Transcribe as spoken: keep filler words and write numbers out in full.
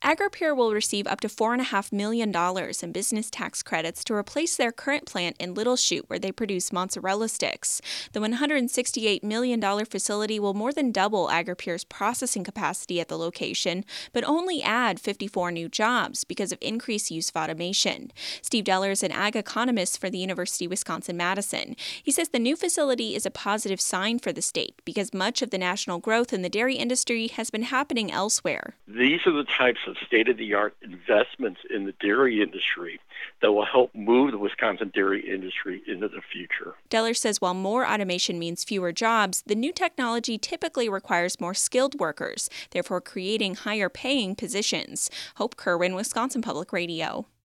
Agripure will receive up to four point five million dollars in business tax credits to replace their current plant in Little Chute, where they produce mozzarella sticks. The one hundred sixty-eight million dollars facility will more than double Agripure's processing capacity at the location, but only add fifty-four new jobs because of increased use of automation. Steve Deller is an ag economist for the University of Wisconsin-Madison. He says the new facility is a positive sign for the state because much of the national growth in the dairy industry has been happening elsewhere. These are the types of state-of-the-art investments in the dairy industry that will help move the Wisconsin dairy industry into the future. Deller says while more automation means fewer jobs, the new technology typically requires more skilled workers, therefore creating higher-paying positions. Hope Kerwin, Wisconsin Public Radio.